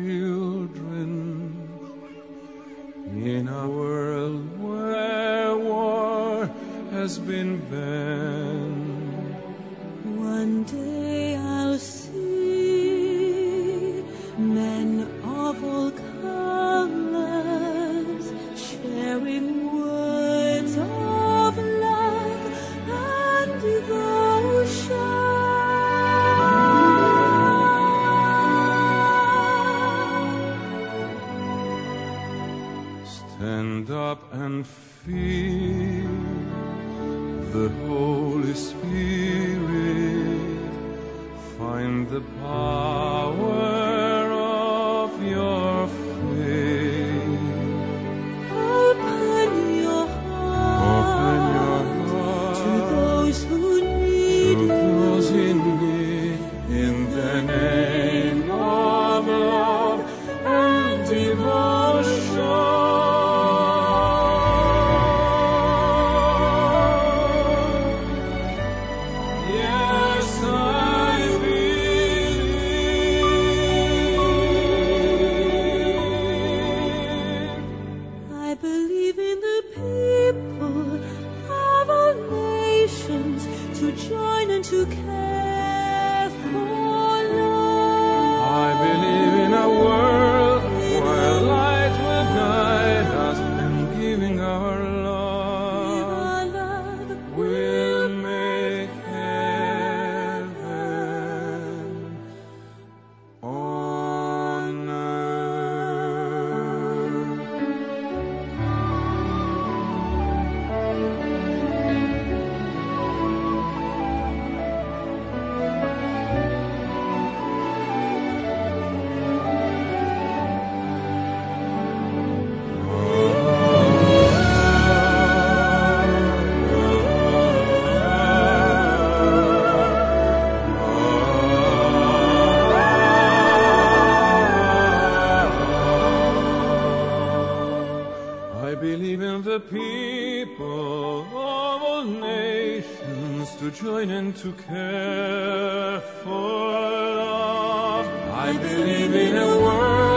children. In a world where war has been banned, one day I'll see men of all colors sharing words of love and devotion. Stand up and feel the Holy Spirit. Find the power of your faith. Open your heart to those who need to those in need, in the name of love and devotion. To join and to care for love. I believe in a world where light will guide us, and giving our love will make heaven on earth. I believe in the people of all nations to join and to care for love. I believe in a world